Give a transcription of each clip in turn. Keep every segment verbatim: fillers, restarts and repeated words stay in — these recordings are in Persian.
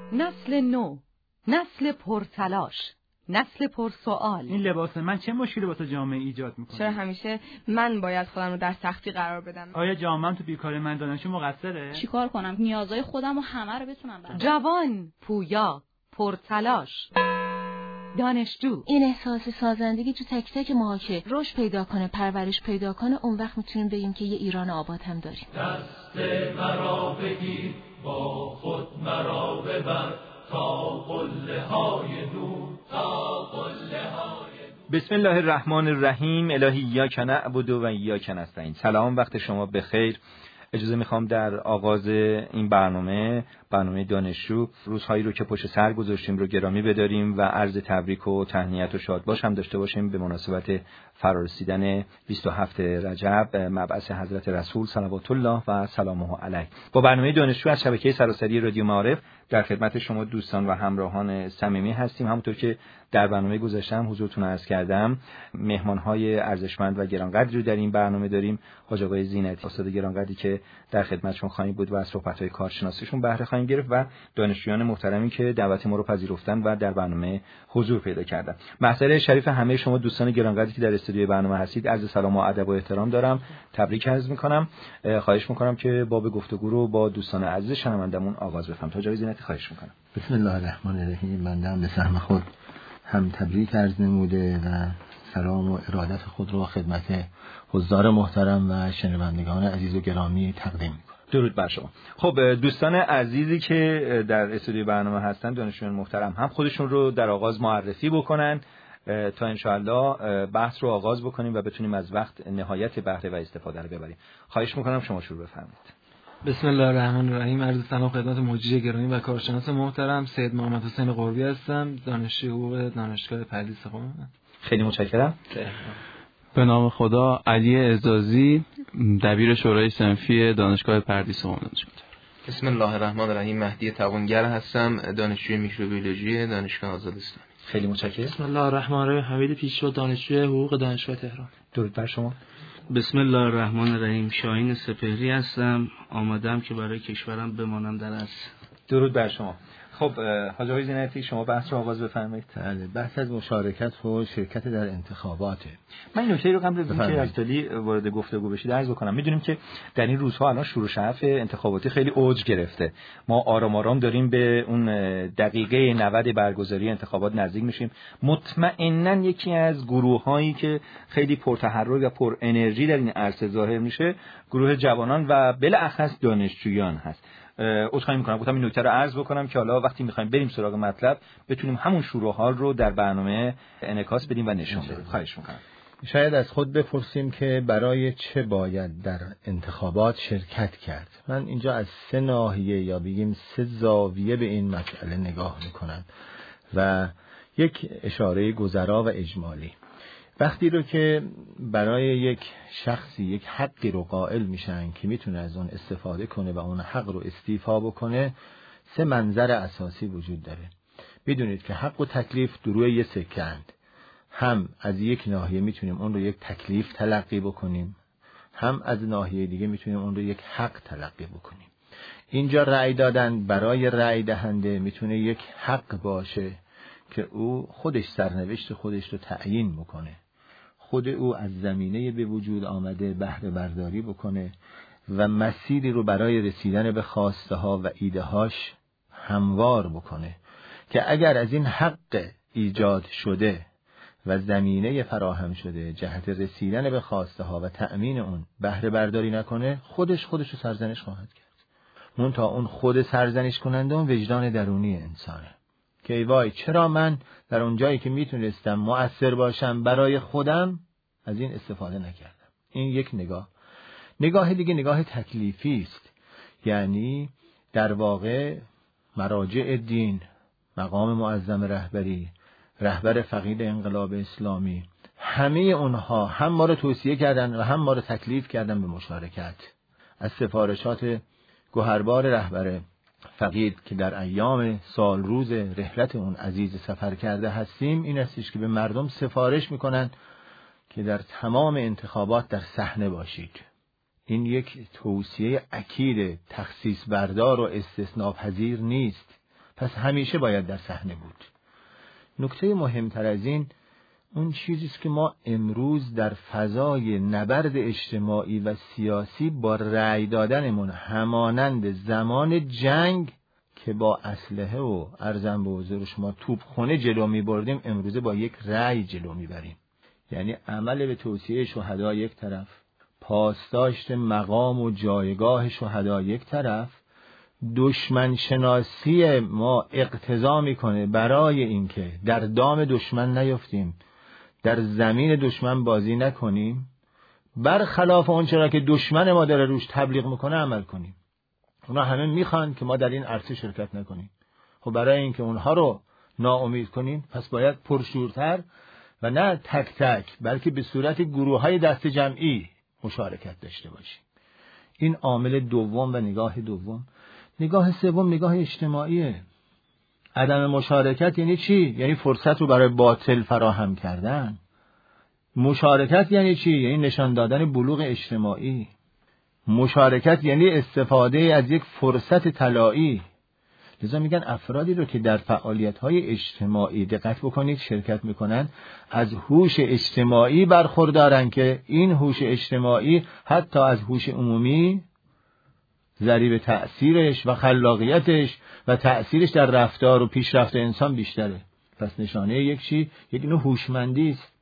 نسل نو، نسل پرتلاش، نسل پرسوال. این لباس من چه مشکلی واسه جامعه ایجاد میکنه؟ چرا همیشه من باید خودم رو در سختی قرار بدم؟ آیا جامعه‌ام تو بیکاری من دانشجو مقصره؟ چیکار کنم نیازهای خودم و همه رو بتونم برام؟ جوان، پویا، پرتلاش، دانشجو. این احساس سازندگی تو تک تک ماها که رشد پیدا کنه، پرورش پیدا کنه، اون وقت میتونیم بگیم که یه ایران آباد هم داریم. دست مرا بگیر، با خود مرا ببر، تا قله های دور، تا قله های دور. بسم الله الرحمن الرحیم. الهی ایاک نعبد و ایاک نستعین. سلام، وقت شما بخیر. اجازه میخوام در آغاز این برنامه برنامه دانشجو روزهایی رو که پشت سر گذاشتیم رو گرامی بداریم و عرض تبریک و تهنیت و شادباش هم داشته باشیم به مناسبت فرارسیدن بیست و هفتم رجب، مبعث حضرت رسول صلوات الله و سلامه علیه. با برنامه دانشجو از شبکه سراسری رادیو معارف در خدمت شما دوستان و همراهان صمیمی هستیم. همونطور که در برنامه گذاشتم حضورتون عرض کردم، مهمان‌های ارزشمند و گرانقدری رو در این برنامه داریم. حاج آقای زینتی، استاد گرانقدری که در خدمتشون خواهیم بود و از صحبت‌های کارشناسیشون بهره خواهیم گرفت و دانشجویان محترمی که دعوت ما رو پذیرفتن و در برنامه حضور پیدا کردن. محضر شریف همه شما دوستان گرانقدری که در استودیوی برنامه هستید، عرض سلام و ادب و احترام دارم. تبریک عرض می‌کنم. خواهش می‌کنم که باب گفتگو رو با دوستان عزیز شنوندمون آغاز بفرمایید. حاج آقای زینتی خواهش می‌کنم. بسم الله الرحمن الرحیم. بنده هم به سهم خود هم تبریک عرض نموده و سلام و ارادت خود رو خدمت حضار محترم و شنوندگان عزیز و گرامی تقدیم می‌کنم. درود بر شما. خب دوستان عزیزی که در استودیو برنامه هستن، دانشجویان محترم، هم خودشون رو در آغاز معرفی بکنن تا انشاءالله بحث رو آغاز بکنیم و بتونیم از وقت نهایت بهره و استفاده رو ببریم. خواهش می‌کنم شما شروع بفرمایید. بسم الله الرحمن الرحیم. عرض سلام خدمت مجری گرامی و کارشناس محترم. سید محمد حسین قربی هستم، دانشجوی حقوق دانشگاه پردیس قم. خیلی متشکرم. به نام خدا. علی اعزازی، دبیر شورای صنفی دانشگاه پردیس قم. بسم الله الرحمن الرحیم. مهدی توانگر هستم، دانشجوی میکروبیولوژی دانشگاه آزاد اسلامی. خیلی متشکرم. بسم الله الرحمن الرحیم. حمید پیشوا، دانشجوی حقوق دانشگاه تهران. درود بر شما. بسم الله الرحمن الرحیم. شاهین سپهری هستم، آمادم که برای کشورم بمانم در اصل. درود بر شما. خب حاج آقای زینتی، شما بحث رو آغاز بفرمایید. بله، بحث از مشارکت و شرکت در انتخاباته. من این نکته رو قبل از اینکه اکچوالی وارد گفتگو بشید عرض بکنم. میدونیم که در این روزها الان شروع شعف انتخاباتی خیلی اوج گرفته. ما آرام آرام داریم به اون دقیقه نود برگزاری انتخابات نزدیک میشیم. مطمئناً یکی از گروه‌هایی که خیلی پرتحرک و پر انرژی در این عرصه ظاهر میشه، گروه جوانان و بالاخص دانشجویان هست. عذرخواهی میکنم، گفتم این نکته رو عرض بکنم که حالا وقتی میخوایم بریم سراغ مطلب بتونیم همون شروع ها رو در برنامه انعکاس بدیم و نشون بدیم. خواهش میکنم. شاید از خود بپرسیم که برای چه باید در انتخابات شرکت کرد. من اینجا از سه ناحیه یا بگیم سه زاویه به این مسئله نگاه میکنم و یک اشاره گذرا و اجمالی. وقتی رو که برای یک شخصی یک حقی رو قائل میشن که میتونه از اون استفاده کنه و اون حق رو استیفا بکنه، سه منظر اساسی وجود داره. بدونید که حق و تکلیف دروی یه سکه اند. هم از یک ناحیه میتونیم اون رو یک تکلیف تلقی بکنیم، هم از ناحیه دیگه میتونیم اون رو یک حق تلقی بکنیم. اینجا رأی دادن برای رأی دهنده میتونه یک حق باشه که او خودش سرنوشت خودش رو تعیین بکنه، خود او از زمینه به وجود آمده بهره برداری بکنه و مسیری رو برای رسیدن به خواسته ها و ایده هاش هموار بکنه که اگر از این حق ایجاد شده و زمینه فراهم شده جهت رسیدن به خواسته ها و تأمین اون بهره برداری نکنه، خودش خودش رو سرزنش خواهد کرد. منتها اون خود سرزنش کننده اون وجدان درونی انسانه که ای وای چرا من در اون جایی که میتونستم مؤثر باشم برای خودم از این استفاده نکردم. این یک نگاه. نگاه دیگه نگاه تکلیفی است، یعنی در واقع مراجع دین، مقام معظم رهبری، رهبر فقید انقلاب اسلامی، همه اونها هم ما رو توصیه کردن و هم ما رو تکلیف کردن به مشارکت. از سفارشات گوهربار رهبر فقید که در ایام سال روز رحلت اون عزیز سفر کرده هستیم این استش که به مردم سفارش میکنن که در تمام انتخابات در صحنه باشید. این یک توصیه اکید تخصیص بردار و استثناء پذیر نیست. پس همیشه باید در صحنه بود. نکته مهمتر از این اون چیزی است که ما امروز در فضای نبرد اجتماعی و سیاسی با رأی دادنمون همانند زمان جنگ که با اسلحه و ارزم به حضور شما توپخانه جلو می‌بردیم، امروزه با یک رأی جلو می‌بریم. یعنی عمل به توصیه شهدا یک طرف، پاسداشت مقام و جایگاه شهدا یک طرف، دشمن شناسی ما اقتضا میکنه برای اینکه در دام دشمن نیفتیم، در زمین دشمن بازی نکنیم، برخلاف اون چرا که دشمن ما داره روش تبلیغ میکنه عمل کنیم. اونا همه میخوان که ما در این عرصه شرکت نکنیم. خب برای اینکه اونها رو ناامید کنیم پس باید پرشورتر و نه تک تک بلکه به صورت گروه‌های دست جمعی مشارکت داشته باشیم. این عامل دوم و نگاه دوم. نگاه سوم نگاه اجتماعیه. عدم مشارکت یعنی چی؟ یعنی فرصت رو برای باطل فراهم کردن. مشارکت یعنی چی؟ یعنی نشان دادن بلوغ اجتماعی. مشارکت یعنی استفاده از یک فرصت طلایی. لذا میگن افرادی رو که در فعالیت‌های اجتماعی دقت بکنید شرکت میکنن از هوش اجتماعی برخوردارن که این هوش اجتماعی حتی از هوش عمومی ضریب تأثیرش و خلاقیتش و تأثیرش در رفتار و پیشرفت انسان بیشتره. پس نشانه یک چی؟ یک نوع هوشمندی است.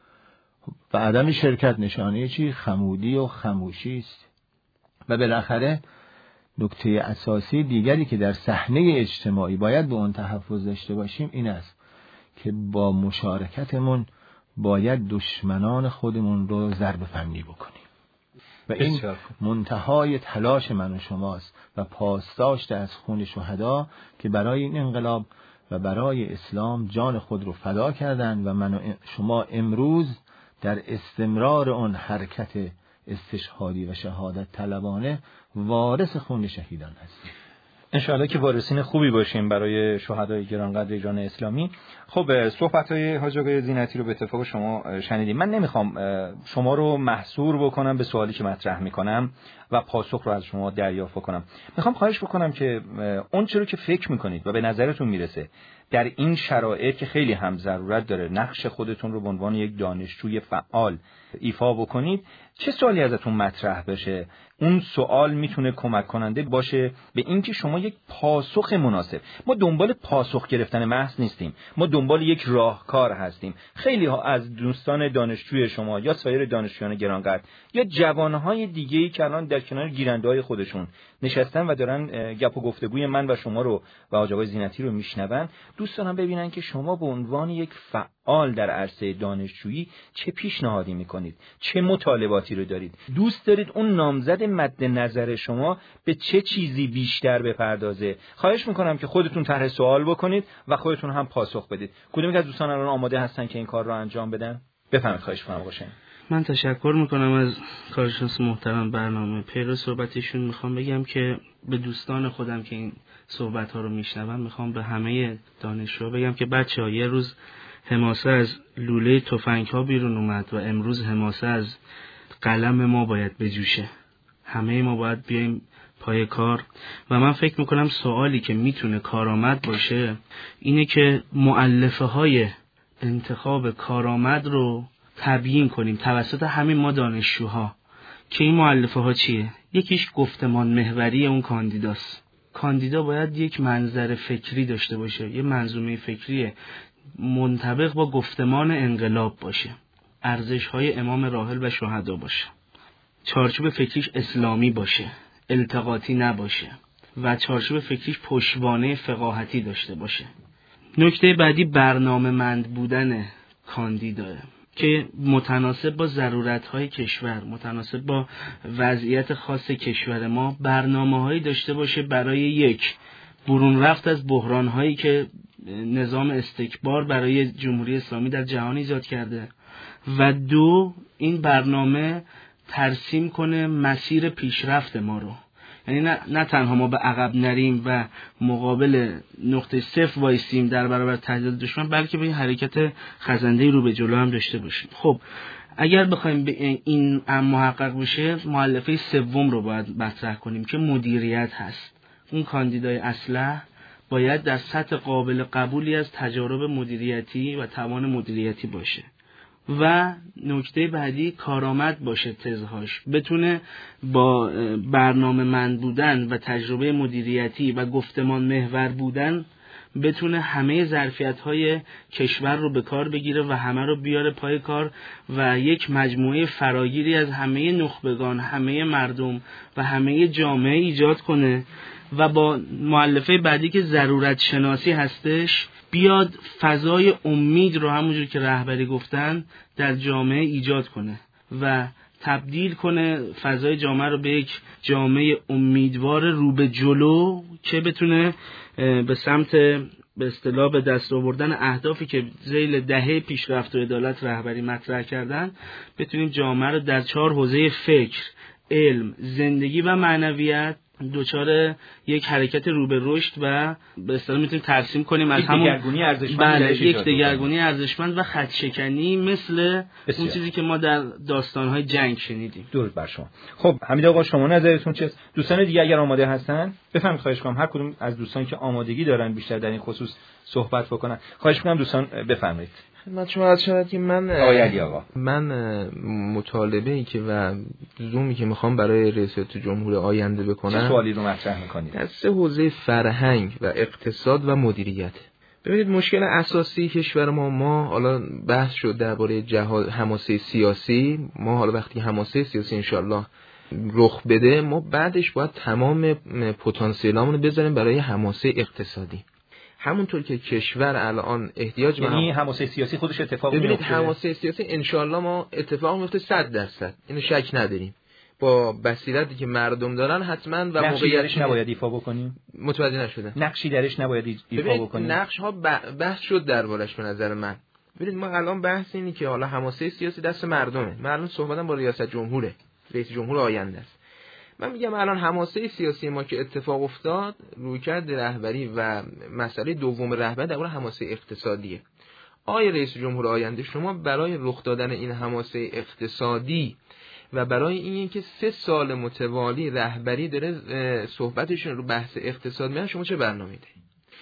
و عدم شرکت نشانه چی؟ خمودی و خموشی است. و بالاخره نکته اساسی دیگری که در صحنه اجتماعی باید به اون تحفظ داشته باشیم این است که با مشارکتمون باید دشمنان خودمون رو ضرب فنی بکنیم و این منتهای تلاش من و شماست و پاسداشت از خون شهدا که برای این انقلاب و برای اسلام جان خود رو فدا کردن و من و شما امروز در استمرار اون حرکت استشهادی و شهادت طلبانه وارث خون شهیدان هستیم. انشاءالله که وارثین خوبی باشیم برای شهدای گرانقدر ایران اسلامی. خب صحبت‌های حاج آقای زینتی رو به اتفاق شما شنیدیم. من نمیخوام شما رو محصور بکنم به سوالی که مطرح میکنم و پاسخ رو از شما دریافت کنم. میخوام خواهش بکنم که اون چیزی که فکر میکنید و به نظرتون میرسه در این شرایط که خیلی هم ضرورت داره نقش خودتون رو به عنوان یک دانشجوی فعال ایفا بکنید، چه سوالی ازتون مطرح بشه اون سوال میتونه کمک کننده باشه به اینکه شما یک پاسخ مناسب. ما دنبال پاسخ گرفتن محض نیستیم، ما دنبال یک راهکار هستیم. خیلی ها از دوستان دانشجوی شما یا سایر دانشجویان گرانقدر یا جوانهای دیگه‌ای که الان در کنار گیرنده‌های خودشون نشستن و دارن گپ و گفتگوی من و شما رو و حاج آقای زینتی رو میشنون، دوست دارم ببینن که شما به عنوان یک فعال در عرصه دانشجویی چه پیشنهادی میکنید، چه مطالباتی رو دارید. دوست دارید اون نامزد مد نظر شما به چه چیزی بیشتر بپردازه. خواهش میکنم که خودتون طرح سوال بکنید و خودتون هم پاسخ بدید. کدوم یک از دوستان الان آماده هستن که این کار رو انجام بدن؟ بفرمایید. خواهش میکنم باشه. من تشکر میکنم از کارشناس محترم برنامه. پیرو صحبتشون میخوام بگم که به دوستان خودم که این صحبت ها رو میشنون میخوام به همه دانشجو بگم که بچه‌ها یه روز حماسه از لوله تفنگ ها بیرون اومد و امروز حماسه از قلم ما باید بجوشه. همه ما باید بیایم پای کار و من فکر میکنم سوالی که میتونه کارآمد باشه اینه که مؤلفه های انتخاب کارآمد رو تبیین کنیم توسط همین ما دانشجوها که این مؤلفه ها چیه. یکیش گفتمان محوری اون کاندیداست. کاندیدا باید یک منظر فکری داشته باشه، یه منظومه فکری منطبق با گفتمان انقلاب باشه، ارزش های امام راحل و شهدا باشه، چارچوب فکریش اسلامی باشه، التقاطی نباشه و چارچوب فکریش پشتوانه فقاهتی داشته باشه. نکته بعدی برنامه مند بودن کاندیداه که متناسب با ضرورت‌های کشور، متناسب با وضعیت خاص کشور ما برنامه‌هایی داشته باشه برای یک برون رفت از بحران‌هایی که نظام استکبار برای جمهوری اسلامی در جهان ایجاد کرده و دو این برنامه ترسیم کنه مسیر پیشرفت ما رو. یعنی نه, نه تنها ما به عقب نریم و مقابل نقطه صفر وایسیم در برابر تهدید دشمن، بلکه به این حرکت خزنده رو به جلو هم داشته باشیم. خب اگر بخوایم به این محقق بشه مؤلفه سوم رو باید مطرح کنیم که مدیریت هست. اون کاندیدای اسلح باید در سطح قابل قبولی از تجارب مدیریتی و توان مدیریتی باشه. و نکته بعدی کارآمد باشه، تزهاش بتونه با برنامه‌مند بودن و تجربه مدیریتی و گفتمان محور بودن بتونه همه ظرفیت‌های کشور رو به کار بگیره و همه رو بیاره پای کار و یک مجموعه فراگیری از همه نخبگان، همه مردم و همه جامعه ایجاد کنه و با مؤلفه بعدی که ضرورت شناسی هستش بیاد فضای امید رو همونجور که رهبری گفتن در جامعه ایجاد کنه و تبدیل کنه فضای جامعه رو به یک جامعه امیدوار رو به جلو که بتونه به سمت به اصطلاح به دست آوردن اهدافی که ذیل دهه پیشرفت و عدالت رهبری مطرح کردن بتونیم جامعه رو در چهار حوزه فکر، علم، زندگی و معنویت دوچار یک حرکت رو به رشد و به اصطلاح میتونیم ترسیم کنیم از همون دگرگونی ارزشمند، بله یک دگرگونی ارزشمند و خط‌شکنی مثل بسیار. اون چیزی که ما در داستان‌های جنگ شنیدیم. درود بر شما. خب حمید آقا شما نظرتون چیست؟ دوستان دیگه اگر آماده هستن بفرمایید، خواهش می‌کنم هر کدوم از دوستان که آمادگی دارن بیشتر در این خصوص صحبت بکنن. خواهش می‌کنم دوستان بفرمایید. خدمت شما عرض شود که من آقای آقا من مطالبه‌ای که و زومی که میخوام برای ریاست جمهور آینده بکنم، چه سوالی رو مطرح می‌کنید؟ در سه حوزه فرهنگ و اقتصاد و مدیریت. ببینید مشکل اساسی کشور ما ما حالا بحث شد درباره جهاد حماسه سیاسی. ما حالا وقتی حماسه سیاسی انشالله رخ بده، ما بعدش باید تمام پتانسیلامون رو بذاریم برای حماسه اقتصادی. همونطور که کشور الان احتیاج به یعنی حماسه سیاسی خودش اتفاق میفته. ببینید حماسه سیاسی انشالله ما اتفاق میفته صد درصد، اینو شک نداریم. با بصیرتی که مردم دارن حتما و نقشی درش نباید ایفا بکنیم. متوجه نشدم. نقشی درش نباید ایفا بکنیم. نقش ها بحث شد دربارش به نظر من. ببینید ما الان بحث اینه که حالا حماسه سیاسی دست مردمه. من الان صحبتم با ریاست جمهوره، رئیس جمهور آینده است. من میگم الان حماسه سیاسی ما که اتفاق افتاد، رویکرد رهبری و مسئله دوم رهبری درباره حماسه اقتصادیه. آقای رئیس جمهور آینده، شما برای رخ دادن این حماسه اقتصادی و برای این که سه سال متوالی رهبری داره صحبتشون رو بحث اقتصاد میان، شما چه برنامه‌ای دارید؟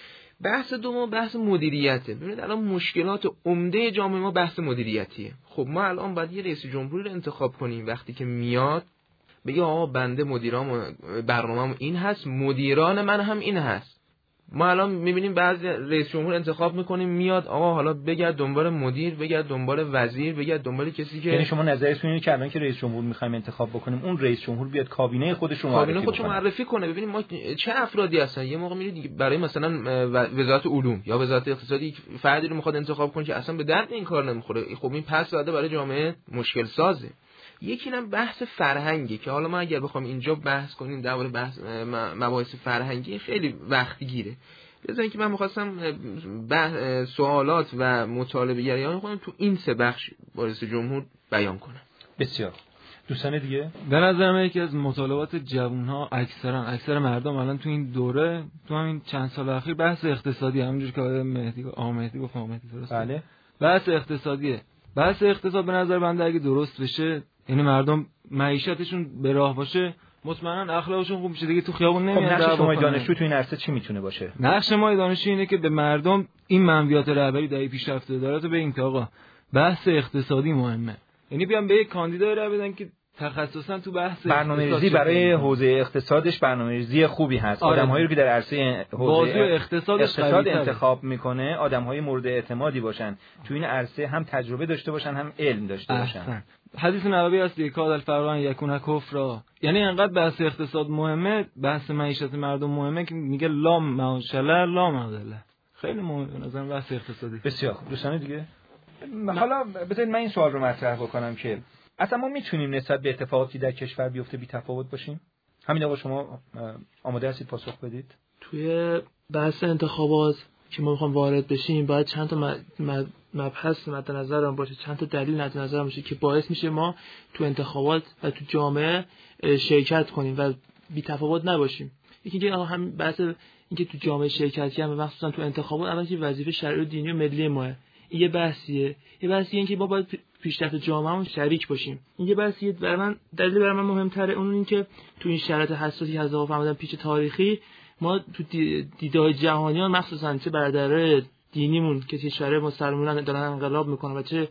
بحث دوم بحث مدیریته. ببینید الان مشکلات عمده جامعه ما بحث مدیریتیه. خب ما الان باید یه رئیس جمهوری رو انتخاب کنیم وقتی که میاد بگه آقا بنده مدیرام برنامه‌ام این هست، مدیران من هم این هست. ما الان میبینیم بعضی رئیس جمهور انتخاب میکنیم میاد آقا حالا بگرد دنبال مدیر، بگرد دنبال وزیر، بگرد دنبال کسی که یعنی شما نظرتون اینه که الان که رئیس جمهور میخوایم انتخاب بکنیم اون رئیس جمهور بیاد کابینه خودش رو معرفی کنه. کابینه خودش رو معرفی کنه. ببینیم ما چه افرادی هستن. یه موقع میرید برای مثلا وزارت علوم یا وزارت اقتصادی فردی رو میخواد انتخاب کنه که اصلا به درد این کار نمیخوره. خب این پس داده برای جامعه مشکل سازه. یکی اینم بحث فرهنگی که حالا ما اگر بخوام اینجا بحث کنیم درباره بحث مباحث فرهنگی خیلی وقت گیره. بذارین که من می‌خواستم سوالات و مطالبه گریان خودم تو این سه بخش با رئیس جمهور بیان کنم. بسیار. دوستان دیگه به نظر من یکی از مطالبات جوان‌ها اکثرا اکثر مردم الان تو این دوره تو همین چند سال اخیر بحث اقتصادی، همونجوری که آقای مهدی آقا مهدی گفت آقا مهدی درسته؟ بله. بحث اقتصادیه. بحث اقتصاد به نظر بنده اگه درست بشه، یعنی مردم معیشتشون به راه باشه، مطمئنا اخلاقشون خوب میشه دیگه، تو خیابون نمیاد. خب نقش شما دانشجو تو این عرصه چی میتونه باشه؟ نقش ما دانشجو اینه که به مردم این منویات رهبری در پیشرفت داراتو بگیم که آقا بحث اقتصادی مهمه. یعنی بیان به یک کاندیدا راه بدن که تخصصا تو بحث برنامه‌ریزی برای حوزه اقتصادش برنامه‌ریزی خوبی هست. آره. آدم‌هایی رو که در عرصه حوزه اقتصادش اقتصاد انتخاب میکنه آدم‌های مورد اعتمادی باشن، تو این عرصه هم تجربه داشته باشن هم علم داشته باشن. احسن. حدیث نبوی است یکاد الفرقان یکون کفرا، یعنی انقدر بحث اقتصاد مهمه، بحث معیشت مردم مهمه که میگه لا معاشله لا معادله. خیلی مهمه به نظر بحث اقتصادی. بسیار خوب. دوستان دیگه حالا بذارید من این سوال رو مطرح بکنم که اصلا ما میتونیم نسبت به اتفاقاتی در کشور بیفته بی تفاوت باشیم؟ همین آقا شما آماده هستید پاسخ بدید؟ توی بحث انتخابات که ما میخوام وارد بشیم باید چند تا مبحث مد نظرم باشه، چند تا دلیل مد نظرم باشه که باعث میشه ما تو انتخابات و تو جامعه شرکت کنیم و بی تفاوت نباشیم. یکی اینکه هم بحث اینکه تو جامعه شرکت کردن و مخصوصا تو انتخابات اول که وظیفه شرعی و دینی و ملی ماه. این یه بحثیه. یه بحثیه اینکه ما باید پیشرفت جامعهمون شریک باشیم. این یه بحثیه برای من دلیل برای من مهمتره اون این که تو این شرایط حساسی از آقا فهمیدن پیچ تاریخی ما تو دیده‌های جهانی ها مخصوصا چه برادرای دینیمون که کشورهای مسلمانان دارن انقلاب میکنن و چه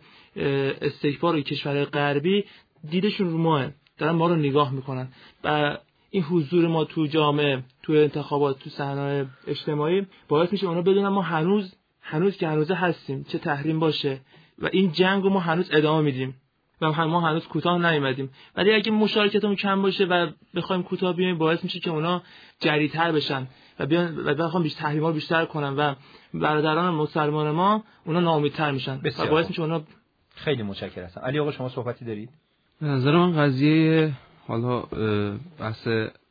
استکبار کشورهای غربی دیدشون رو ماه دارن ما رو نگاه میکنن و این حضور ما تو جامعه، تو انتخابات، تو صحنه‌های اجتماعی باعث میشه اونا بدونن ما هنوز هنوز که هنوز هستیم، چه تحریم باشه و این جنگو ما هنوز ادامه میدیم و ما هنوز کوتاه نیومدیم. ولی اگه مشارکتمون کم باشه و بخوایم کوتاه بیایم باعث میشه که اونا جری‌تر بشن و بیان و بخوام بیشتر تحریم‌ها بیشتر کنن و برادران مسلمان ما اونا ناامیدتر میشن و باعث میشه اونا. خیلی متشکرم. علی آقا شما صحبتی دارید؟ به نظر من قضیه حالا بحث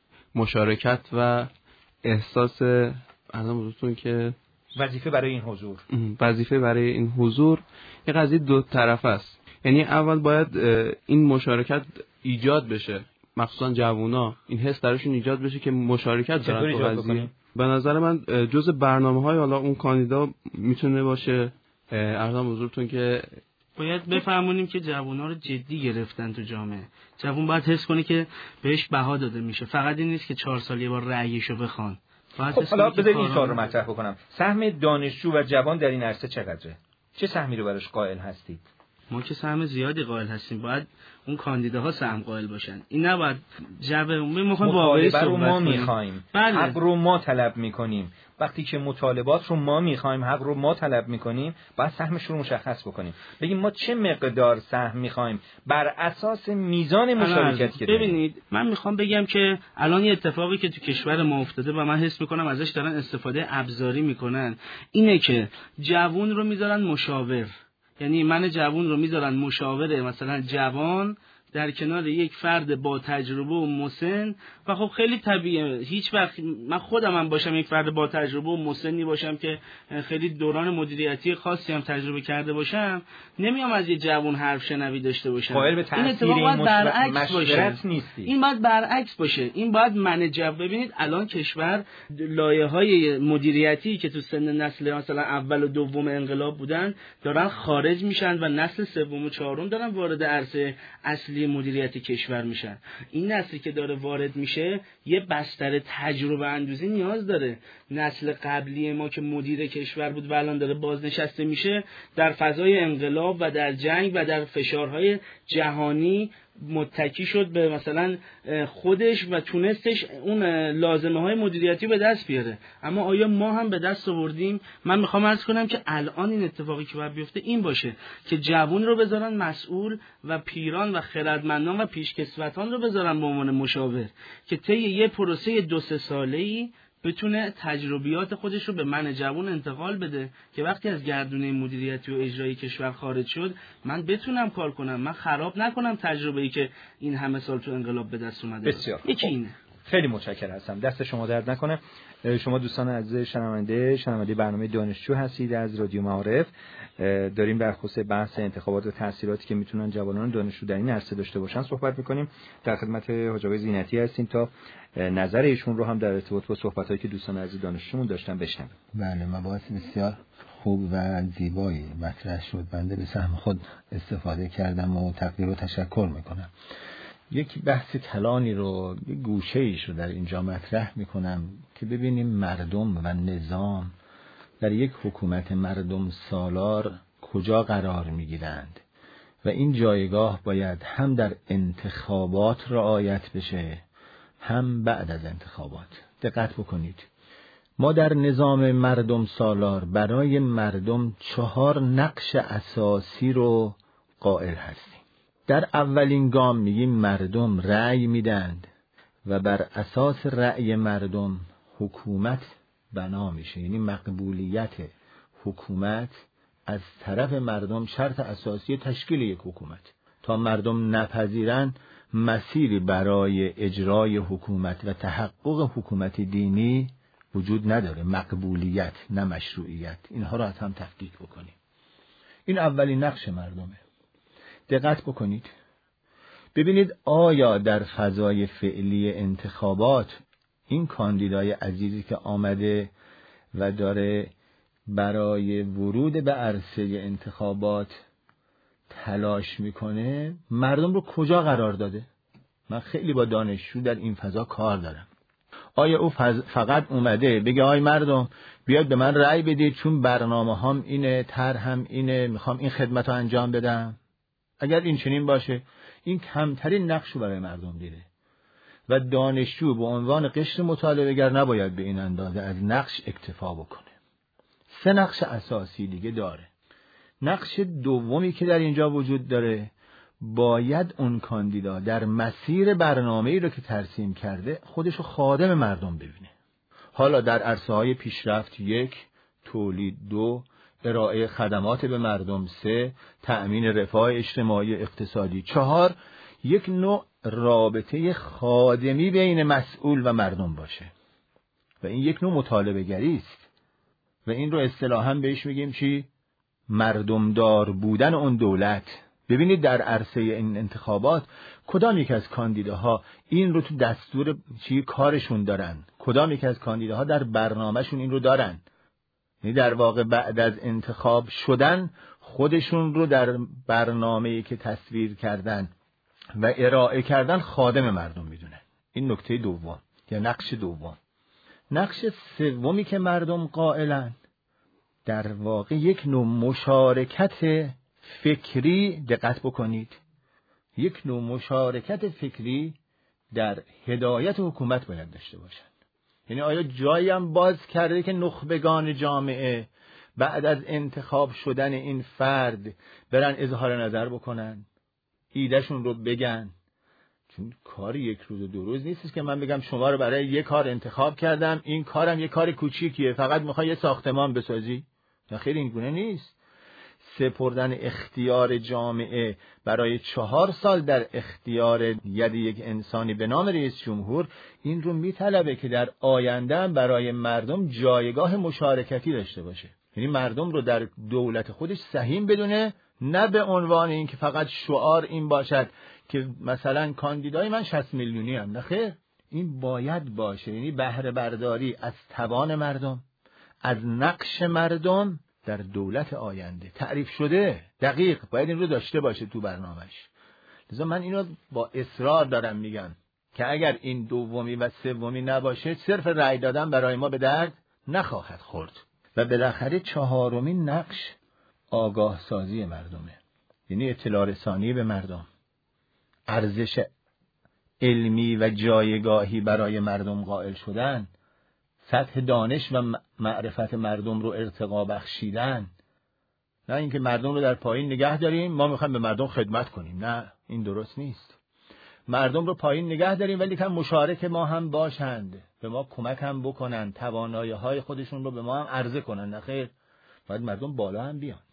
مشارکت و احساس ارزم بزرگتون که وظیفه برای این حضور وظیفه برای این حضور یه قضیه دو طرف است. یعنی اول باید این مشارکت ایجاد بشه، مخصوصا جوونا این حس درشون ایجاد بشه که مشارکت دارن تو قضیه. به نظر من جز برنامه‌های حالا اون کاندیدا میتونه باشه ارزم بزرگتون که باید بفهمونیم که جوونا رو جدی گرفتن تو جامعه. جوون باید حس کنه که بهش بها داده میشه، فقط این نیست که چهار سال یه بار رأیشو بخوان. خب حالا بذارید این سوال رو مطرح بکنم. سهم دانشجو و جوان در این عرصه چقدره؟ چه سهمی رو براش قائل هستید؟ ما که سهم زیادی قائل هستیم، باید اون کاندیداها سهم قائل باشن. این نباید جو ما میخوایم واقعی صحبت رو ما میخوایم، بله. حق رو ما طلب میکنیم. وقتی که مطالبات رو ما میخوایم، حق رو ما طلب میکنیم، باید سهمش رو مشخص بکنیم. بگیم ما چه مقدار سهم میخوایم بر اساس میزان مشارکتی که داریم. ببینید من میخوام بگم که الان یه اتفاقی که تو کشور ما افتاده و من حس میکنم ازش دارن استفاده ابزاری میکنن اینه که جوون رو میذارن مشاور. یعنی من جوون رو میذارن مشاوره مثلا جوان در کنار یک فرد با تجربه و مسن و خب خیلی طبیعیه. هیچ وقت من خودم هم باشم یک فرد با تجربه و مسنی باشم که خیلی دوران مدیریتی خاصی هم تجربه کرده باشم، نمیام از یه جوون حرف شنوی داشته باشم. قائل به تأثیر این مشورت نیستی. این باید برعکس باشه. این باید من جو ببینید الان کشور لایه‌های مدیریتی که تو سن نسل مثلا اول و دوم انقلاب بودن دارن خارج میشن و نسل سوم و چهارم دارن وارد عرصه اصلی مدیریت کشور میشن. این نسلی که داره وارد میشه یه بستر تجربه اندوزی نیاز داره. نسل قبلی ما که مدیر کشور بود و الان داره بازنشسته میشه در فضای انقلاب و در جنگ و در فشارهای جهانی متکی شد به مثلا خودش و تونستش اون لازمه های مدیریتی به دست بیاره. اما آیا ما هم به دست آوردیم؟ من میخوام عرض کنم که الان این اتفاقی که باید بیفته این باشه که جوون رو بذارن مسئول و پیران و خردمندان و پیشکسوتان رو بذارن به عنوان مشاور که طی یه پروسه دو سه ساله‌ای بتونه تجربیات خودش رو به من جوان انتقال بده که وقتی از گردونه مدیریتی و اجرایی کشور خارج شد من بتونم کار کنم، من خراب نکنم تجربه‌ای که این همه سال تو انقلاب به دست اومده. بسیار یکی اینه. خیلی متشکرم هستم. دست شما درد نکنه. شما دوستان عزیز شنونده شنونده برنامه دانشجو هستید از رادیو معارف. داریم در خصوص بحث انتخابات و تاثیراتی که میتونن جوانان دانشجو در این عرصه داشته باشن صحبت میکنیم. در خدمت حاج آقای زینتی هستیم تا نظر ایشون رو هم در ارتباط با صحبتایی که دوستان عزیز دانشجومون داشتن بشنویم. بله، مباحث بسیار خوب و زیبایی مطرح شد. بنده به سهم خود استفاده کردم و تقدیر و تشکر میکنم. یک بحث کلانی رو، یک گوشه‌ایش رو در اینجا مطرح میکنم که ببینیم مردم و نظام در یک حکومت مردم سالار کجا قرار میگیرند و این جایگاه باید هم در انتخابات رعایت بشه هم بعد از انتخابات. دقت بکنید، ما در نظام مردم سالار برای مردم چهار نقش اساسی رو قائل هستیم. در اولین گام میگیم مردم رأی میدند و بر اساس رأی مردم حکومت بنا میشه. یعنی مقبولیت حکومت از طرف مردم شرط اساسی تشکیل یک حکومت. تا مردم نپذیرن مسیری برای اجرای حکومت و تحقق حکومت دینی وجود نداره. مقبولیت نه مشروعیت. اینها را از هم تفکیک بکنیم. این اولین نقش مردمه. دقت بکنید ببینید آیا در فضای فعلی انتخابات این کاندیدای عزیزی که آمده و داره برای ورود به عرصه انتخابات تلاش میکنه مردم رو کجا قرار داده؟ من خیلی با دانشجو در این فضا کار دارم. آیا او فقط اومده بگه آی مردم بیاد به من رأی بدید چون برنامه هام اینه، طرحم اینه، میخوام این خدمت رو انجام بدم؟ اگر این چنین باشه این کمترین نقش رو برای مردم دیده و دانشجو به عنوان قشر مطالبه‌گر نباید به این اندازه از نقش اکتفا بکنه. سه نقش اساسی دیگه داره. نقش دومی که در اینجا وجود داره، باید اون کاندیدا در مسیر برنامه‌ای رو که ترسیم کرده خودشو خادم مردم ببینه. حالا در عرصه‌های پیشرفت یک، تولید دو، ارائه خدمات به مردم سه، تأمین رفاه اجتماعی اقتصادی چهار، یک نوع رابطه خادمی بین مسئول و مردم باشه و این یک نوع مطالبه گری است و این رو اصطلاحاً بهش میگیم چی؟ مردمدار بودن اون دولت. ببینید در عرصه این انتخابات کدام یک از کاندیداها این رو تو دستور چی کارشون دارن، کدام یک از کاندیداها در برنامهشون این رو دارن. یعنی در واقع بعد از انتخاب شدن خودشون رو در برنامه‌ای که تصویر کردن و ارائه کردن خادم مردم میدونن. این نکته دوم یا نقش دوم. نقش سومی که مردم قائلن در واقع یک نوع مشارکت فکری، دقت بکنید، یک نوع مشارکت فکری در هدایت حکومت باید داشته باشن. یعنی آیا جایی هم باز کرده که نخبگان جامعه بعد از انتخاب شدن این فرد برن اظهار نظر بکنن، ایدهشون رو بگن؟ چون کار یک روز و دو روز نیست که من بگم شما رو برای یک کار انتخاب کردم، این کارم یک کار کوچیکیه، فقط میخوای یه ساختمان بسازی. نه خیر، این گونه نیست. سپردن اختیار جامعه برای چهار سال در اختیار ید یک انسانی به نام رئیس جمهور این رو میطلبه که در آینده برای مردم جایگاه مشارکتی داشته باشه. یعنی مردم رو در دولت خودش سهیم بدونه، نه به عنوان این که فقط شعار این باشد که مثلا کاندیدای من شصت میلیونی هم. نه خیر، این باید باشه. یعنی بهره برداری از توان مردم، از نقش مردم در دولت آینده تعریف شده، دقیق باید این رو داشته باشه تو برنامهش. لذا من اینو با اصرار دارم میگم که اگر این دومی و سومی نباشه صرف رأی دادن برای ما به درد نخواهد خورد. و بالاخره چهارمین نقش آگاه سازی مردمه. یعنی اطلاع رسانی به مردم، ارزش علمی و جایگاهی برای مردم قائل شدن، سطح دانش و معرفت مردم رو ارتقا بخشیدن. نه اینکه مردم رو در پایین نگه داریم ما میخوایم به مردم خدمت کنیم، نه این درست نیست. مردم رو پایین نگه داریم ولی که مشارک ما هم باشند، به ما کمک هم بکنن، توانایی‌های خودشون رو به ما هم عرضه کنن. نه خیر، باید مردم بالا هم بیان،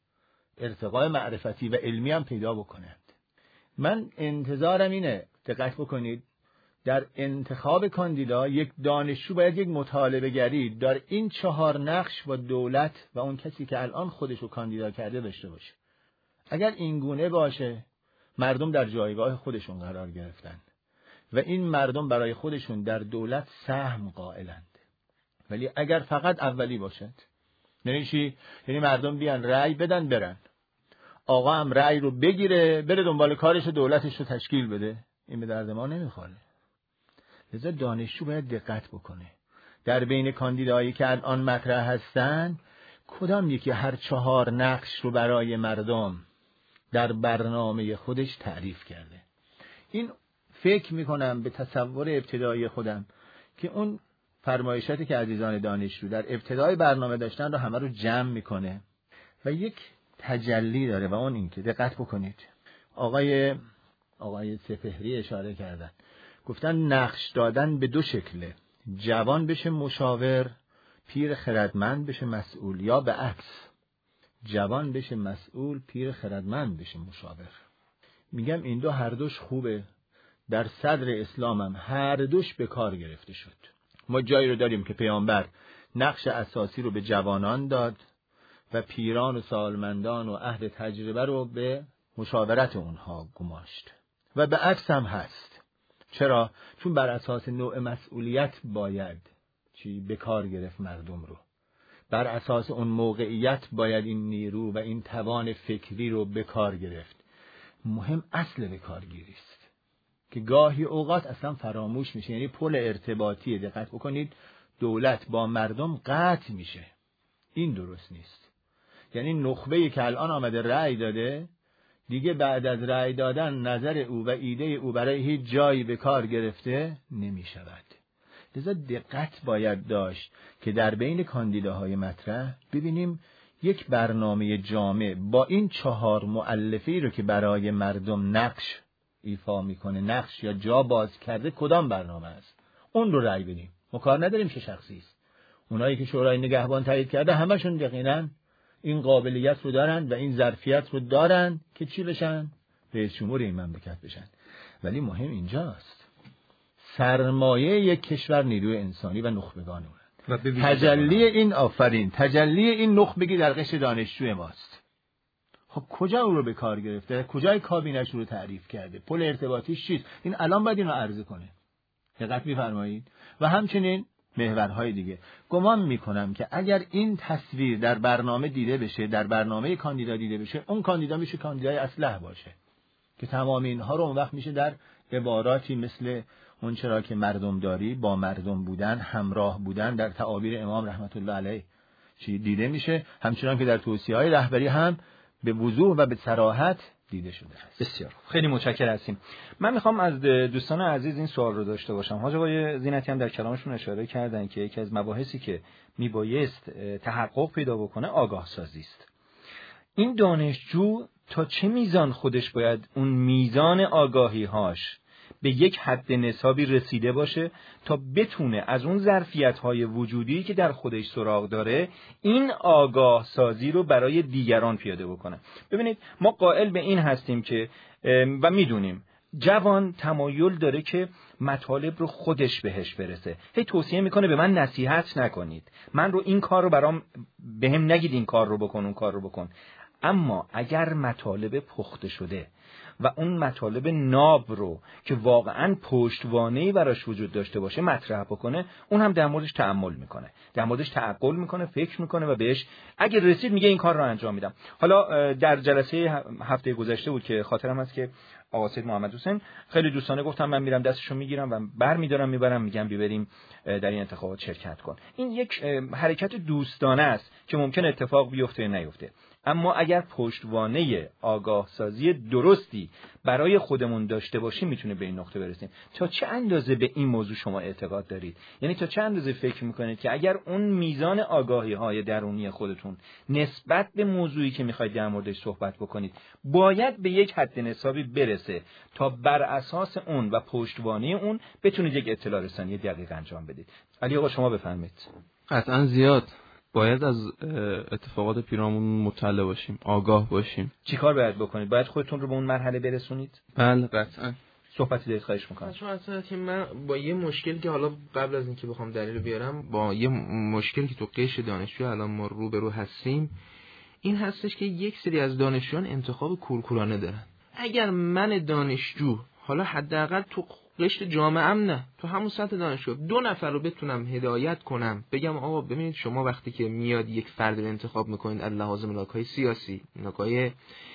ارتقاء معرفتی و علمی هم پیدا بکنند. من انتظارم اینه، دقت بکنید، در انتخاب کاندیدا یک دانشجو باید یک مطالبه گری در این چهار نقش با دولت و اون کسی که الان خودشو کاندیدا کرده داشته باشه. اگر این گونه باشه مردم در جایگاه خودشون قرار گرفتن و این مردم برای خودشون در دولت سهم قائلند. ولی اگر فقط اولی باشد، یعنی چی؟ یعنی مردم بیان رأی بدن برن، آقا هم رأی رو بگیره بره دنبال کارش و دولتش رو تشکیل بده، این به درد ما نمیخوره. لذا دانشجو باید دقت بکنه در بین کاندیدایی که الان مطرح هستن کدام یکی هر چهار نقش رو برای مردم در برنامه خودش تعریف کرده. این فکر میکنم به تصور ابتدایی خودم که اون فرمایشاتی که عزیزان دانشجو در ابتدای برنامه داشتن رو همه رو جمع میکنه و یک تجلی داره و اون این که دقت بکنید آقای آقای سپهری اشاره کردن، گفتن نقش دادن به دو شکله، جوان بشه مشاور، پیر خردمند بشه مسئول، یا به عکس جوان بشه مسئول، پیر خردمند بشه مشاور. میگم این دو هر دوش خوبه، در صدر اسلام هم هر دوش به کار گرفته شد. ما جایی رو داریم که پیامبر نقش اساسی رو به جوانان داد و پیران و سالمندان و اهل تجربه رو به مشاورت اونها گماشت و به عکس هم هست. چرا؟ چون بر اساس نوع مسئولیت باید چی به کار گرفت مردم رو، بر اساس اون موقعیت باید این نیرو و این توان فکری رو به کار گرفت. مهم اصل به کارگیری است که گاهی اوقات اصلا فراموش میشه. یعنی پل ارتباطی، دقت بکنید، دولت با مردم قطع میشه. این درست نیست. یعنی نخبه‌ای که الان آمده رأی داده، دیگه بعد از رأی دادن نظر او و ایده او برای هیچ جایی به کار گرفته نمیشود. لذا دقت باید داشت که در بین کاندیداهای مطرح ببینیم یک برنامه جامع با این چهار مؤلفه‌ای رو که برای مردم نقش ایفا میکنه، نقش یا جا باز کرده، کدام برنامه است، اون رو رأی بدیم. ما کار نداریم چه شخصی است. اونایی که شورای نگهبان تایید کرده همشون یقینا این قابلیت رو دارن و این ظرفیت رو دارن که چی بشن؟ رئیس جمهور این مملکت بشن. ولی مهم اینجاست سرمایه یک کشور نیروی انسانی و نخبگان اونن. تجلی این آفرین تجلی این نخبگی در قشر دانشجوی ماست. خب کجا او رو به کار گرفته؟ کجای کابینش رو تعریف کرده؟ پل ارتباطیش چیست؟ این الان باید اینو عرضه کنه. دقت می‌فرمایید؟ و همچنین محورهای دیگه. گمان میکنم که اگر این تصویر در برنامه دیده بشه، در برنامه کاندیدا دیده بشه، اون کاندیدا میشه کاندیدای اصلح باشه که تمام اینها رو اون وقت میشه در عباراتی مثل اون چرا که مردم داری، با مردم بودن، همراه بودن در تعابیر امام رحمت الله علیه چی دیده میشه، همچنان که در توصیه‌های رهبری هم به وضوح و به صراحت دیده شده است. بسیار خیلی متشکرم هستیم. من میخوام از دوستان عزیز این سوال رو داشته باشم. حاج آقای زینتی هم در کلامشون اشاره کردن که یکی از مباحثی که میبایست تحقق پیدا بکنه آگاه سازی است. این دانشجو تا چه میزان خودش باید اون میزان آگاهی هاش به یک حد نصابی رسیده باشه تا بتونه از اون ظرفیت‌های وجودی که در خودش سراغ داره این آگاه سازی رو برای دیگران پیاده بکنه. ببینید ما قائل به این هستیم که و میدونیم جوان تمایل داره که مطالب رو خودش بهش برسه. هی توصیه میکنه به من نصیحت نکنید، من رو این کار رو برام بهم نگید، این کار رو بکن، اون کار رو بکن. اما اگر مطالب پخته شده و اون مطالب ناب رو که واقعاً پشتوانه‌ای براش وجود داشته باشه مطرح بکنه، اون هم در موردش تأمل میکنه، در موردش تعقل میکنه، فکر میکنه و بهش اگه رسید میگه این کار رو انجام میدم. حالا در جلسه هفته گذشته بود که خاطرم هست که آقا سید محمد حسین خیلی دوستانه گفتم من میرم دستشو میگیرم و برمیدارم میبرم میگم ببریم در این انتخابات شرکت کن. این یک حرکت دوستانه است که ممکن اتفاق بیفته یا نیفته، اما اگر پشتوانه آگاه سازی درستی برای خودمون داشته باشیم میتونه به این نقطه برسیم. تا چه اندازه به این موضوع شما اعتقاد دارید؟ یعنی تا چه اندازه فکر میکنید که اگر اون میزان آگاهی های درونی خودتون نسبت به موضوعی که میخواید در موردش صحبت بکنید باید به یک حد نصابی برسه تا بر اساس اون و پشتوانه اون بتونید یک اطلاع رسانی دقیق انجام بدید. علی آقا شما بفرمایید. قطعا زیاد باید از اتفاقات پیرامون مطلع باشیم، آگاه باشیم. چیکار باید بکنید؟ باید خودتون رو به اون مرحله برسونید؟ بله قطعا. صحبتی دارید خواهش می‌کنم. چون اصلا که من با یه مشکل که حالا قبل از اینکه بخوام دلیل بیارم، با یه مشکلی که تو قشر دانشجو الان ما رو به رو هستیم این هستش که یک سری از دانشجویان انتخاب کورکورانه دارن. اگر من دانشجو حالا حداقل تو قشر جامعه‌ام نه، تو همون سطح دانشجو دو نفر رو بتونم هدایت کنم، بگم آقا ببینید شما وقتی که میاد یک فرد رو انتخاب میکنید از لحاظ ملاکای سیاسی، ملاکای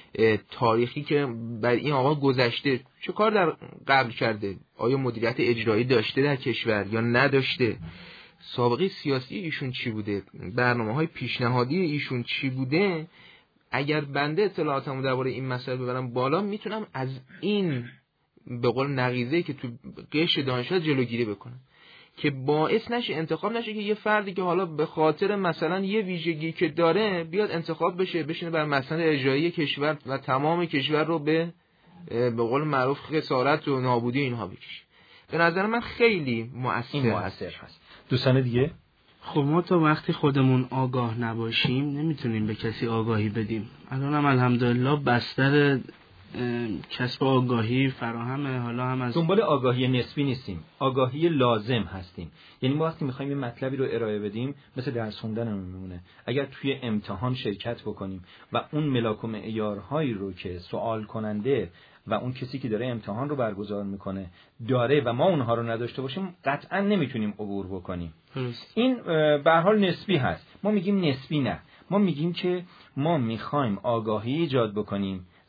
تاریخی که بر این آقا گذشته چه کار در قبل کرده، آیا مدیریت اجرایی داشته در کشور یا نداشته، سابقه سیاسی ایشون چی بوده، برنامه‌های پیشنهادی ایشون چی بوده، اگر بنده اطلاعاتمو درباره این مسائل ببرم بالا میتونم از این به قول نقیضه‌ای که تو قشر دانشجو جلوگیری بکنم که باعث نشه انتخاب نشه که یه فردی که حالا به خاطر مثلا یه ویژگی که داره بیاد انتخاب بشه بشینه بر مسند اجرایی کشور و تمام کشور رو به به قول معروف خسارت و نابودی اینها بکشه. به نظر من خیلی مؤثر این مؤثر هست. دوستان دیگه خب ما تا وقتی خودمون آگاه نباشیم نمیتونیم به کسی آگاهی بدیم. الان هم الحمدلله بستر کسب آگاهی فراهمه. حالا هم از دنبال آگاهی نسبی نیستیم، آگاهی لازم هستیم. یعنی ما وقتی میخوایم یه مطلبی رو ارائه بدیم مثل درس خوندنمون میمونه، اگر توی امتحان شرکت بکنیم و اون ملاک و معیارهایی رو که سوال کننده و اون کسی که داره امتحان رو برگزار میکنه داره و ما اونها رو نداشته باشیم قطعا نمیتونیم عبور بکنیم. درست. این به هر حال نسبی هست. ما میگیم نسبی نه، ما میگیم که ما میخوایم آگاهی ایجاد بکنیم،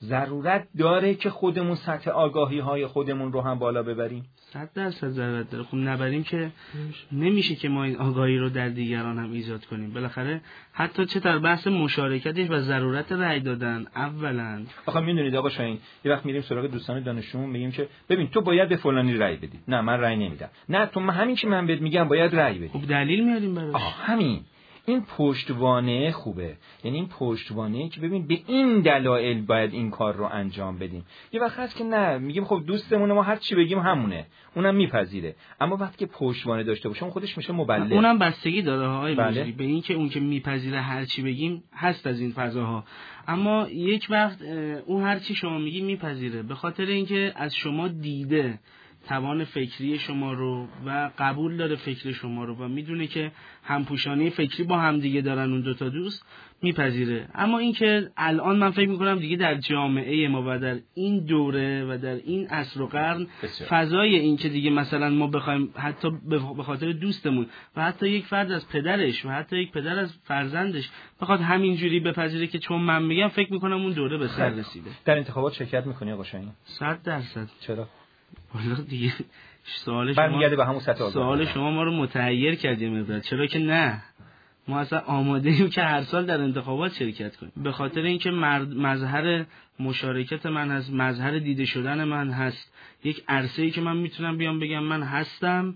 ضرورت داره که خودمون سطح آگاهی های خودمون رو هم بالا ببریم؟ صد درصد ضرورت داره. خب نبریم که نمیشه که ما این آگاهی رو در دیگران هم ایجاد کنیم. بالاخره حتی چه در بحث مشارکتش و ضرورت رأی دادن اولا. آخه میدونید آقا شاهین، یه وقت میریم سراغ دوستان دانشجومون میگیم که ببین تو باید به فلانی رأی بدی. نه من رأی نمیدم. نه تو من همین که من بهت میگم باید رأی بدی. خب دلیل میاریم براش. آه همین. این پشتوانه خوبه، یعنی این پشتوانه که ببین به این دلایل باید این کار رو انجام بدیم. یه وقت هست که نه میگیم خب دوستمونه ما هر چی بگیم همونه، اونم میپذیره، اما وقتی که پشتوانه داشته باشه اون خودش میشه مبلغ. اونم بستگی داره آقای بله. مجری به این که اون که میپذیره هر چی بگیم هست از این فضاها، اما یک وقت اون هر چی شما میگی میپذیره به خاطر اینکه از شما دیده توان فکری شما رو و قبول داره فکر شما رو و میدونه که همپوشانی فکری با هم دیگه دارن اون دوتا دوست، میپذیره. اما این که الان من فکر میکنم دیگه در جامعه ما و در این دوره و در این عصر و قرن فضای این که دیگه مثلا ما بخوایم حتی به خاطر دوستمون و حتی یک فرد از پدرش و حتی یک پدر از فرزندش بخواد همینجوری بپذیره که چون من میگم، فکر میکنم اون دوره به سر رسیده. در انتخابات شرکت میکنی آقا شاهین؟ صد درصد. چرا؟ والا دیگه سوال شما به همون سطح سوال شما ما رو متحیر کرد یه مقدار. چرا که نه، ما اصلا آماده ایم که هر سال در انتخابات شرکت کنیم، به خاطر اینکه مظهر مشارکت من هست، مظهر دیده شدن من هست، یک عرصه‌ای که من میتونم بیام بگم من هستم،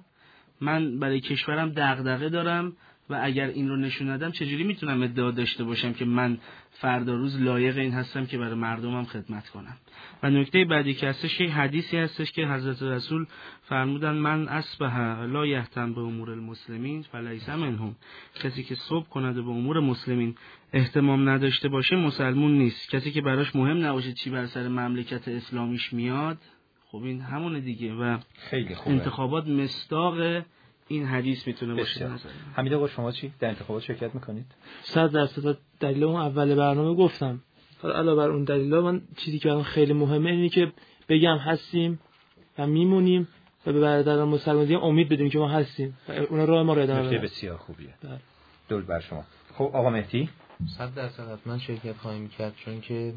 من برای کشورم دغدغه دارم و اگر این رو نشون ندم چجوری میتونم ادعا داشته باشم که من فردا روز لایق این هستم که برای مردمم خدمت کنم. و نکته بعدی که هستش یک حدیثی هستش که حضرت رسول فرمودن من اصبح لا یهتم به امور المسلمین فلیس منهم، کسی که صبح کنه به امور مسلمین اهتمام نداشته باشه مسلمون نیست. کسی که براش مهم نباشه چی بر سر مملکت اسلامیش میاد، خب این همونه دیگه. و خیلی خوبه. انتخابات مصداق این حدیث میتونه باشه. حمید آقا شما چی در انتخابات شرکت میکنید؟ صد درصد. دلیل اون اول برنامه گفتم. حالا علاوه بر اون دلیلا من چیزی که برام خیلی مهمه اینه که بگم هستیم و میمونیم و به برادران مسلمان امید بدیم که ما هستیم و اونا راه ما رو ادامه بدن. بسیار خوبیه. دور بر شما. خب آقا مهدی صد درصد حتما شرکت خواهیم کرد، چون که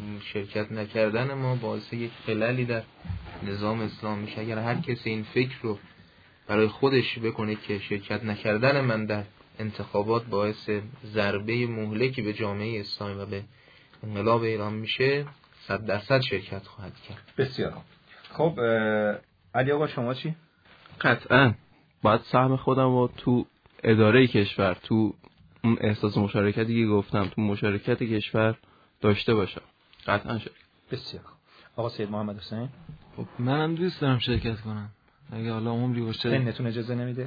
شرکت نکردن ما باعث یک خللی در نظام اسلام میشه. اگر هر کسی این فکر رو برای خودش بکنه که شرکت نکردن من در انتخابات باعث ضربه مهلکی به جامعه اسلامی و به انقلاب ایران میشه، صد درصد شرکت خواهد کرد. بسیار خب. علی آقا شما چی؟ قطعا باید سهم خودم رو تو اداره کشور، تو اون احساس مشارکتی که گفتم، تو مشارکت کشور داشته باشم. قطعا شرکت. بسیار خوب. آقا سید محمد حسین. خب منم دوست دارم شرکت کنم، اگه حالا عمری باشه. سنتون اجازه نمیده؟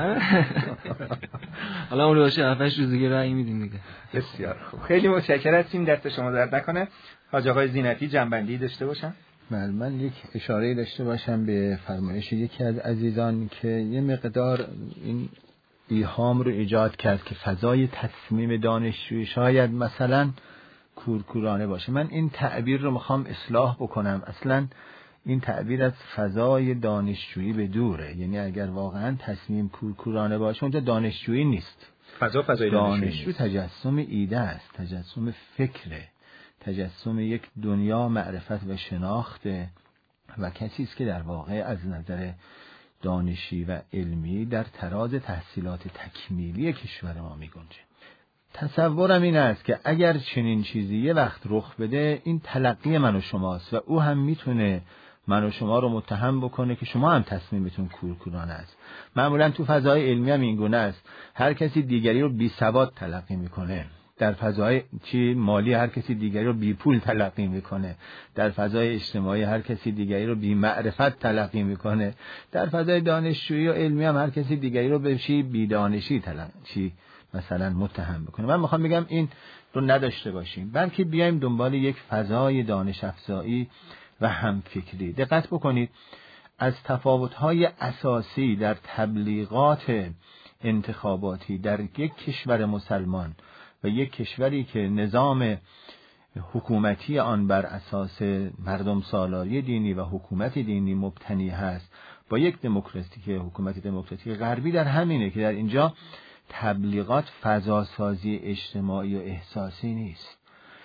حالا عمری باشه هفتش روز دیگه رأی میدیم دیگه. بسیار خوب. خیلی متشکرم، هستیم دست شما درد نکنه. حاج آقای زینتی جنبندی داشته باشن. من من یک اشاره داشته باشم به فرمایش یکی از عزیزان که یه مقدار این ایهام رو ایجاد کرد که فضای تصمیم دانشجویی شاید مثلا کورکورانه باشه. من این تعبیر رو میخوام اصلاح بکنم. اصلا این تعبیر از فضای دانشجویی به دوره، یعنی اگر واقعا تصمیم کورکورانه باشه اونجا دانشجویی نیست. فضا فضای دانشجو تجسم ایده است، تجسم فکره، تجسم یک دنیا معرفت و شناخته و کسی است که در واقع از نظر دانشی و علمی در تراز تحصیلات تکمیلی کشور ما می گنجه. تصورم این است که اگر چنین چیزی یه وقت رخ بده، این تلقی من و شماست و او هم میتونه من و شما رو متهم بکنه که شما هم تصمیمتون کورکورانه است. معمولا تو فضای علمی هم این گونه است، هر کسی دیگری رو بی سواد تلقی میکنه. در فضای چی مالی هر کسی دیگری رو بی پول تلقی میکنه. در فضای اجتماعی هر کسی دیگری رو بی معرفت تلقی میکنه. در فضای دانشجویی و علمی هم هر کسی دیگری رو به چی بی دانشی تلقی مثلا متهم بکنه. من میخوام بگم این رو نداشته باشیم، بلکه بیایم دنبال یک فضای دانش افزایی و همفکری. دقت بکنید از تفاوت‌های اساسی در تبلیغات انتخاباتی در یک کشور مسلمان و یک کشوری که نظام حکومتی آن بر اساس مردم سالاری دینی و حکومت دینی مبتنی هست با یک دموکراسی که حکومت دموکراتیک غربی در همینه که در اینجا تبلیغات فضاسازی اجتماعی و احساسی نیست.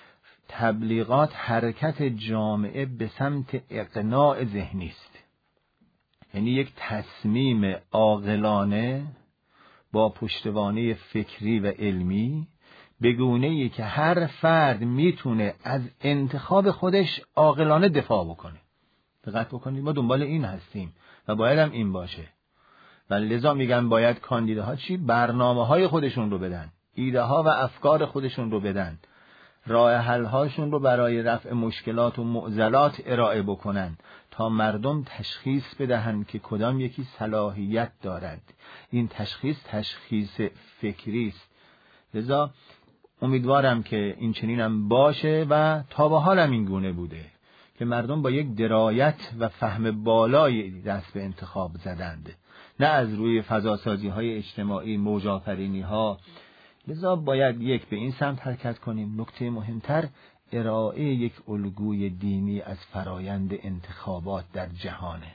تبلیغات حرکت جامعه به سمت اقناع ذهنی است. یعنی یک تصمیم عاقلانه با پشتوانه فکری و علمی به گونه‌ای که هر فرد میتونه از انتخاب خودش عاقلانه دفاع بکنه. دقت بکنید، ما دنبال این هستیم و باید هم این باشه. و لذا میگن باید کاندیداها چی؟ برنامه های خودشون رو بدن، ایده ها و افکار خودشون رو بدن، راه حل هاشون رو برای رفع مشکلات و معضلات ارائه بکنن تا مردم تشخیص بدهند که کدام یکی صلاحیت دارد. این تشخیص تشخیص فکری است. لذا امیدوارم که این چنینم باشه و تا به حالم این گونه بوده که مردم با یک درایت و فهم بالای دست به انتخاب زدند، نه از روی فضاسازی های اجتماعی، موج آفرینی ها. لذا باید یک به این سمت حرکت کنیم. نکته مهمتر ارائه یک الگوی دینی از فرایند انتخابات در جهانه.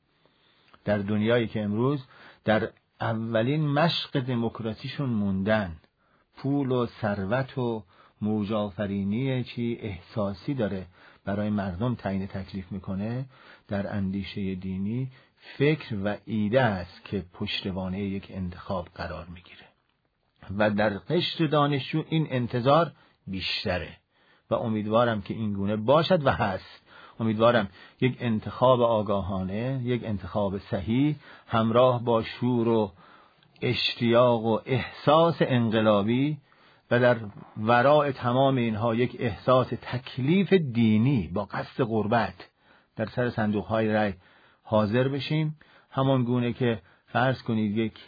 در دنیایی که امروز در اولین مشق دموکراسیشون موندن، پول و ثروت و موج آفرینی چی احساسی داره برای مردم تعیین تکلیف میکنه، در اندیشه دینی فکر و ایده است که پشتوانه یک انتخاب قرار میگیره و در قشر دانشجو این انتظار بیشتره و امیدوارم که این گونه باشد و هست. امیدوارم یک انتخاب آگاهانه، یک انتخاب صحیح همراه با شور و اشتیاق و احساس انقلابی و در ورای تمام اینها یک احساس تکلیف دینی با قصد قربت در سر صندوق‌های رای حاضر بشیم. همان گونه که فرض کنید یک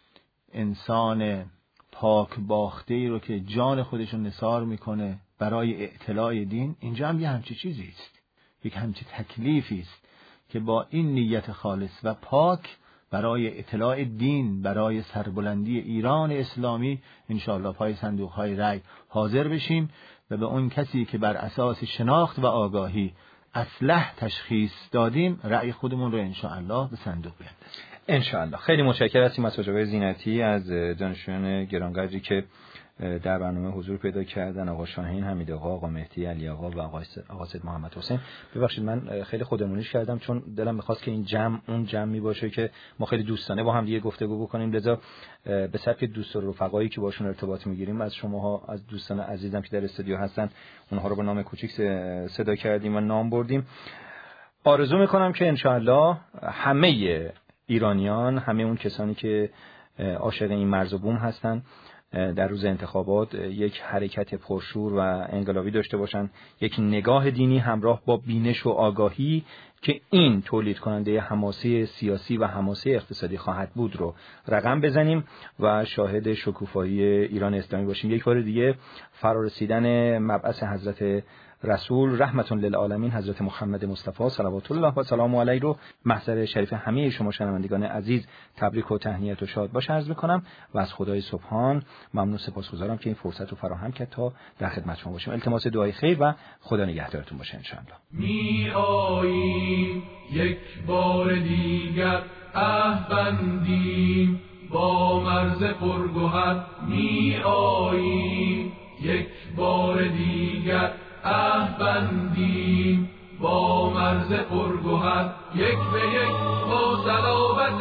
انسان پاک باخته رو که جان خودشون نثار میکنه برای اطلاع دین، اینجا هم یه همچی چیزی است، یک همچی تکلیفی است که با این نیت خالص و پاک برای اطلاع دین، برای سربلندی ایران اسلامی انشاءالله پای صندوق‌های رای حاضر بشیم و به اون کسی که بر اساس شناخت و آگاهی اصلح تشخیص دادیم رأی خودمون رو انشاءالله به صندوق بیندازیم. انشاءالله. خیلی متشکرم از مسعود آقای زینتی، از دانشجویان گرانقدری که در برنامه حضور پیدا کردن، آقا شاهین حمید آقا، آقا مهدی علی آقا و آقا سید محمد حسین. ببخشید من خیلی خودمونیش کردم چون دلم می‌خواست که این جمع اون جمعی باشه که ما خیلی دوستانه با هم دیگه گفتگو بکنیم. لذا به سبک دوست و رفقایی که باشون ارتباط می‌گیریم از شماها، از دوستان عزیزم که در استودیو هستن، اونها رو به نام کوچیک صدا کردیم و نام بردیم. آرزو می‌کنم که انشاءالله همه ایرانیان، همه اون کسانی که عاشق این مرز و بوم هستن در روز انتخابات یک حرکت پرشور و انقلابی داشته باشن، یک نگاه دینی همراه با بینش و آگاهی که این تولید کننده حماسه سیاسی و حماسه اقتصادی خواهد بود رو رقم بزنیم و شاهد شکوفایی ایران اسلامی باشیم. یک بار دیگه فرارسیدن مبعث حضرت رسول رحمت للعالمین حضرت محمد مصطفی صلوات الله و سلام علیه رو محضر شریف همه شما شنوندگان عزیز تبریک و تهنیت و شاد باش عرض می‌کنم و از خدای سبحان ممنون سپاسگزارم که این فرصت رو فراهم کرد تا در خدمت شما باشیم. التماس دعای خیر و خدا نگهدارتون باشه ان شاء الله. می آییم یک بار دیگر عهد بندیم با مرز پرگوهر، می آییم یک بار دیگر عهد بندیم با مرز پرگوهر، یک به یک با صلابت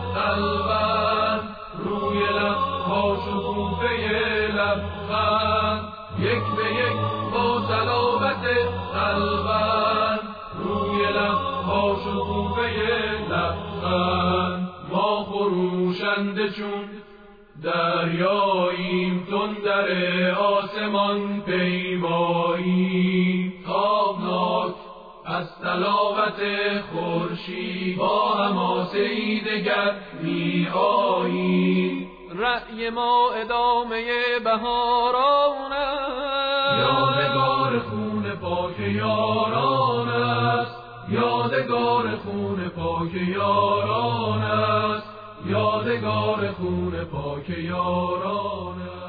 قلبند روی لبها شکوفه لبخند، یک به یک با صلابت قلبند روی لبها شکوفه لبخند. ما خروشنده چون دریاییم، تندر آسمان پیماییم، تابناک از طلاوت خورشید با حماسه‌ای دگر می آییم. رأی ما ادامه بهاران است، یادگار خون پاک یاران است، یادگار خون پاک یاران است، یادگار خون پاک یاران است.